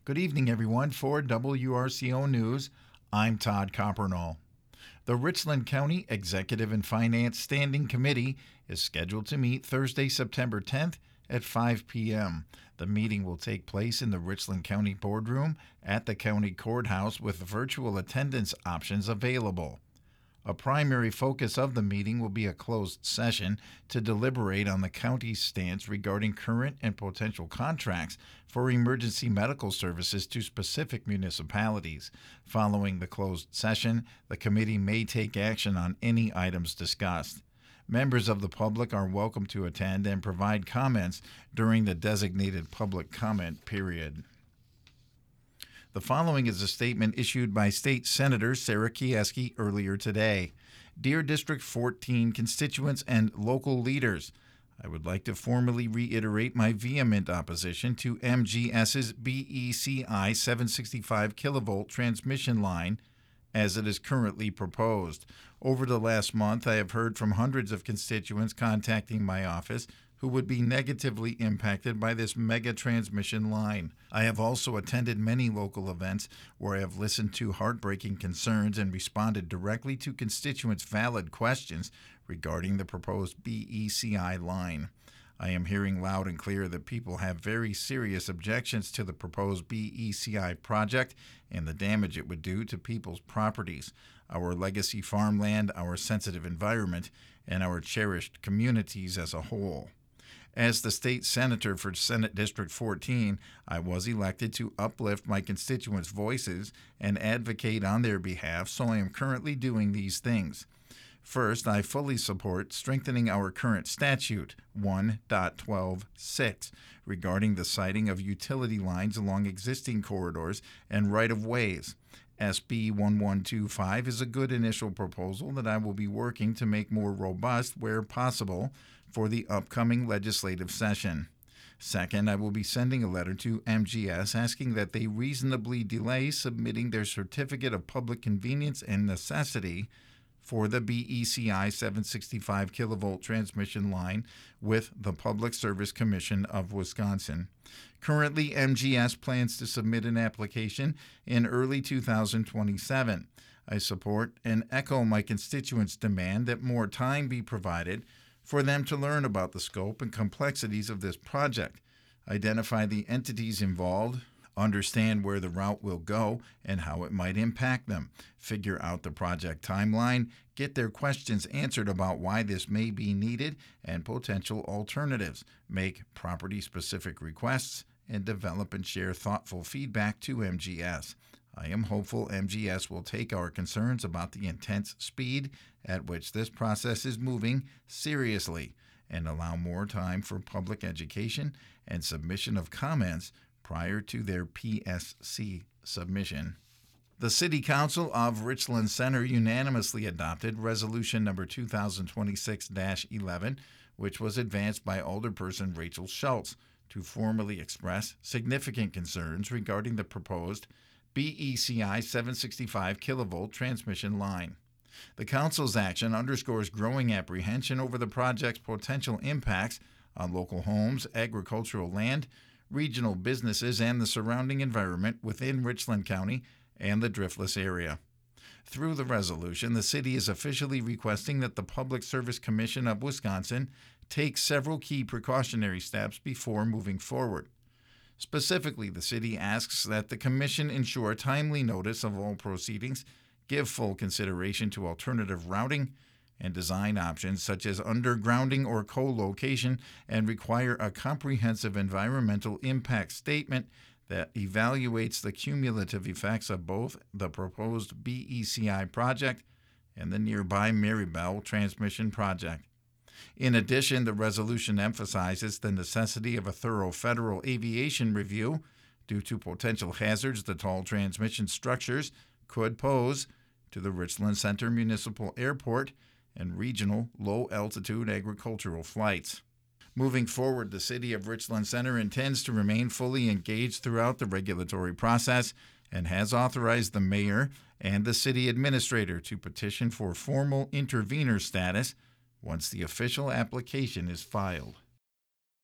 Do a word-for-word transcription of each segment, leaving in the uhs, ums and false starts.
Good evening, everyone. For W R C O News, I'm Todd Coppernall. The Richland County Executive and Finance Standing Committee is scheduled to meet Thursday, September tenth at five p.m. The meeting will take place in the Richland County Boardroom at the County Courthouse with virtual attendance options available. A primary focus of the meeting will be a closed session to deliberate on the county's stance regarding current and potential contracts for emergency medical services to specific municipalities. Following the closed session, the committee may take action on any items discussed. Members of the public are welcome to attend and provide comments during the designated public comment period. The following is a statement issued by State Senator Sarah Kieski earlier today. Dear District fourteen constituents and local leaders, I would like to formally reiterate my vehement opposition to M G S's B E C I seven sixty-five kilovolt transmission line as it is currently proposed. Over the last month, I have heard from hundreds of constituents contacting my office who would be negatively impacted by this mega transmission line. I have also attended many local events where I have listened to heartbreaking concerns and responded directly to constituents' valid questions regarding the proposed B E C I line. I am hearing loud and clear that people have very serious objections to the proposed B E C I project and the damage it would do to people's properties, our legacy farmland, our sensitive environment, and our cherished communities as a whole. As the state senator for Senate District fourteen, I was elected to uplift my constituents' voices and advocate on their behalf, so I am currently doing these things. First, I fully support strengthening our current statute, one point twelve point six, regarding the siting of utility lines along existing corridors and right-of-ways. S B eleven twenty-five is a good initial proposal that I will be working to make more robust where possible for the upcoming legislative session. Second, I will be sending a letter to M G S asking that they reasonably delay submitting their Certificate of Public Convenience and Necessity for the B E C I seven sixty-five kilovolt transmission line with the Public Service Commission of Wisconsin. Currently, M G S plans to submit an application in early two thousand twenty-seven. I support and echo my constituents' demand that more time be provided for them to learn about the scope and complexities of this project, identify the entities involved, understand where the route will go and how it might impact them, figure out the project timeline, get their questions answered about why this may be needed and potential alternatives, make property-specific requests, and develop and share thoughtful feedback to M G S. I am hopeful M G S will take our concerns about the intense speed at which this process is moving seriously and allow more time for public education and submission of comments prior to their P S C submission. The City Council of Richland Center unanimously adopted Resolution Number two thousand twenty-six dash eleven, which was advanced by Alderperson Rachel Schultz to formally express significant concerns regarding the proposed B E C I seven sixty-five kilovolt transmission line. The Council's action underscores growing apprehension over the project's potential impacts on local homes, agricultural land, regional businesses, and the surrounding environment within Richland County and the Driftless area. Through the resolution, the city is officially requesting that the Public Service Commission of Wisconsin take several key precautionary steps before moving forward. Specifically, the city asks that the commission ensure timely notice of all proceedings, give full consideration to alternative routing and design options such as undergrounding or co-location, and require a comprehensive environmental impact statement that evaluates the cumulative effects of both the proposed B E C I project and the nearby Marybelle transmission project. In addition, the resolution emphasizes the necessity of a thorough federal aviation review due to potential hazards the tall transmission structures could pose to the Richland Center Municipal Airport and regional low-altitude agricultural flights. Moving forward, the City of Richland Center intends to remain fully engaged throughout the regulatory process and has authorized the mayor and the city administrator to petition for formal intervenor status once the official application is filed.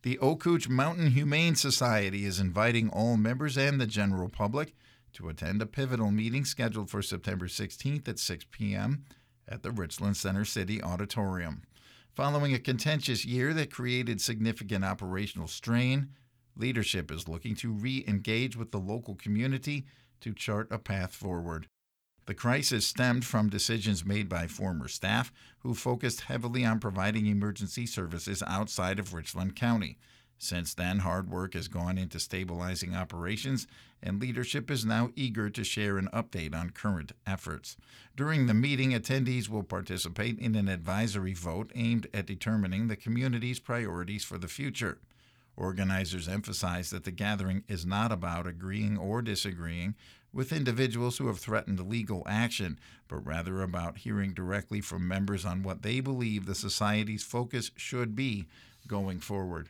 The Okootch Mountain Humane Society is inviting all members and the general public to attend a pivotal meeting scheduled for September sixteenth at six p.m. at the Richland Center City Auditorium. Following a contentious year that created significant operational strain, leadership is looking to re-engage with the local community to chart a path forward. The crisis stemmed from decisions made by former staff who focused heavily on providing emergency services outside of Richland County. Since then, hard work has gone into stabilizing operations, and leadership is now eager to share an update on current efforts. During the meeting, attendees will participate in an advisory vote aimed at determining the community's priorities for the future. Organizers emphasize that the gathering is not about agreeing or disagreeing with individuals who have threatened legal action, but rather about hearing directly from members on what they believe the Society's focus should be going forward.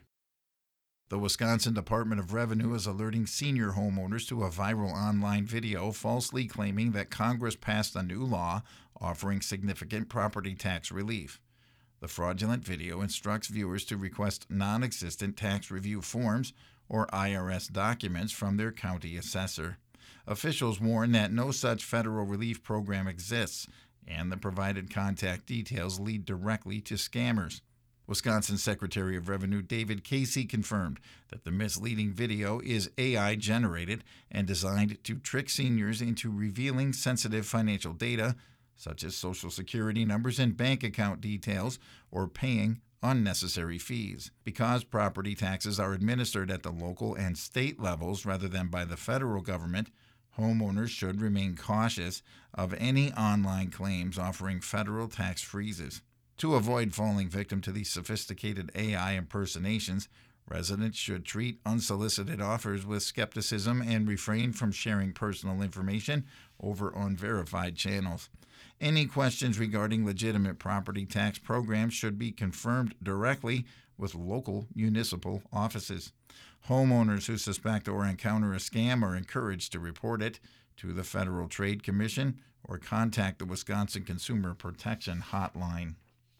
The Wisconsin Department of Revenue is alerting senior homeowners to a viral online video falsely claiming that Congress passed a new law offering significant property tax relief. The fraudulent video instructs viewers to request non-existent tax review forms or I R S documents from their county assessor. Officials warn that no such federal relief program exists, and the provided contact details lead directly to scammers. Wisconsin Secretary of Revenue David Casey confirmed that the misleading video is A I-generated and designed to trick seniors into revealing sensitive financial data, such as Social Security numbers and bank account details, or paying unnecessary fees. Because property taxes are administered at the local and state levels rather than by the federal government, homeowners should remain cautious of any online claims offering federal tax freezes. To avoid falling victim to these sophisticated A I impersonations, residents should treat unsolicited offers with skepticism and refrain from sharing personal information over unverified channels. Any questions regarding legitimate property tax programs should be confirmed directly with local municipal offices. Homeowners who suspect or encounter a scam are encouraged to report it to the Federal Trade Commission or contact the Wisconsin Consumer Protection Hotline.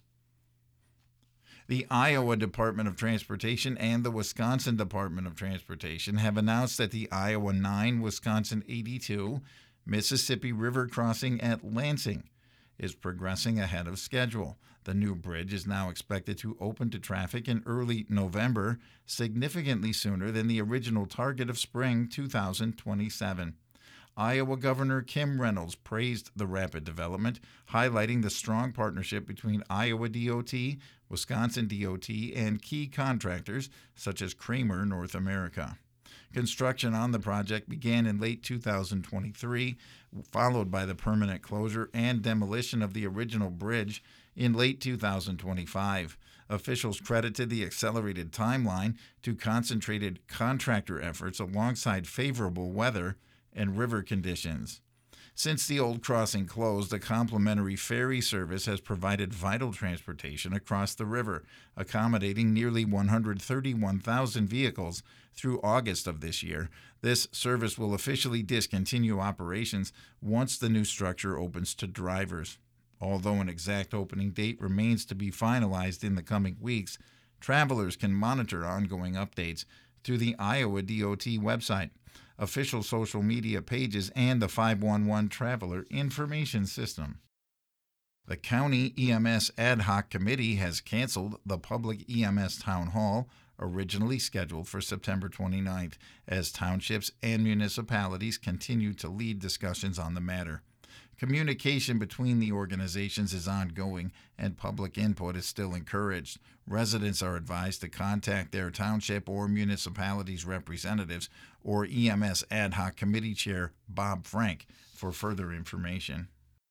The Iowa Department of Transportation and the Wisconsin Department of Transportation have announced that the Iowa nine Wisconsin eighty-two Mississippi River crossing at Lansing is progressing ahead of schedule. The new bridge is now expected to open to traffic in early November, significantly sooner than the original target of spring two thousand twenty-seven. Iowa Governor Kim Reynolds praised the rapid development, highlighting the strong partnership between Iowa D O T, Wisconsin D O T, and key contractors such as Kramer North America. Construction on the project began in late two thousand twenty-three, followed by the permanent closure and demolition of the original bridge in late two thousand twenty-five. Officials credited the accelerated timeline to concentrated contractor efforts alongside favorable weather and river conditions. Since the old crossing closed, a complimentary ferry service has provided vital transportation across the river, accommodating nearly one hundred thirty-one thousand vehicles through August of this year. This service will officially discontinue operations once the new structure opens to drivers. Although an exact opening date remains to be finalized in the coming weeks, travelers can monitor ongoing updates through the Iowa D O T website, official social media pages, and the five one one Traveler Information System. The County E M S Ad Hoc Committee has canceled the public E M S Town Hall, originally scheduled for September twenty-ninth, as townships and municipalities continue to lead discussions on the matter. Communication between the organizations is ongoing, and public input is still encouraged. Residents are advised to contact their township or municipality's representatives or E M S Ad Hoc Committee Chair Bob Frank for further information.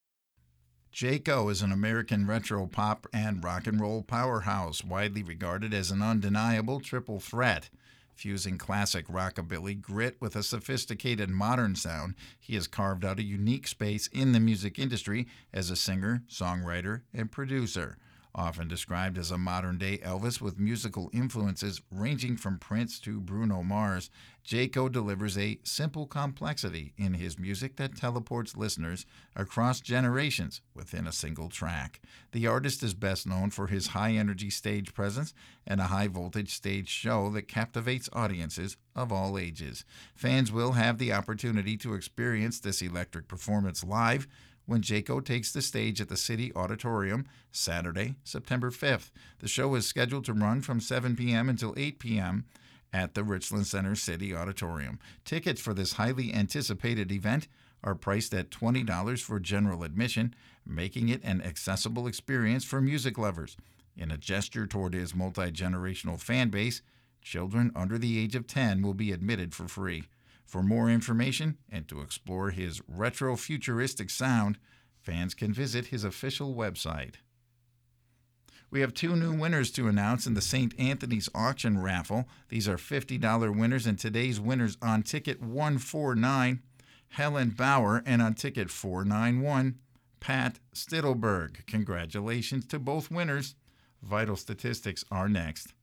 Jayco is an American retro pop and rock and roll powerhouse, widely regarded as an undeniable triple threat. Fusing classic rockabilly grit with a sophisticated modern sound, he has carved out a unique space in the music industry as a singer, songwriter, and producer. Often described as a modern-day Elvis with musical influences ranging from Prince to Bruno Mars, Jaco delivers a simple complexity in his music that teleports listeners across generations within a single track. The artist is best known for his high-energy stage presence and a high-voltage stage show that captivates audiences of all ages. Fans will have the opportunity to experience this electric performance live when Jaco takes the stage at the City Auditorium Saturday, September fifth. The show is scheduled to run from seven p.m. until eight p.m. at the Richland Center City Auditorium. Tickets for this highly anticipated event are priced at twenty dollars for general admission, making it an accessible experience for music lovers. In a gesture toward his multi-generational fan base, children under the age of ten will be admitted for free. For more information and to explore his retro-futuristic sound, fans can visit his official website. We have two new winners to announce in the Saint Anthony's Auction Raffle. These are fifty dollars winners, and today's winners on ticket one forty-nine, Helen Bauer, and on ticket four ninety-one, Pat Stittelberg. Congratulations to both winners. Vital statistics are next.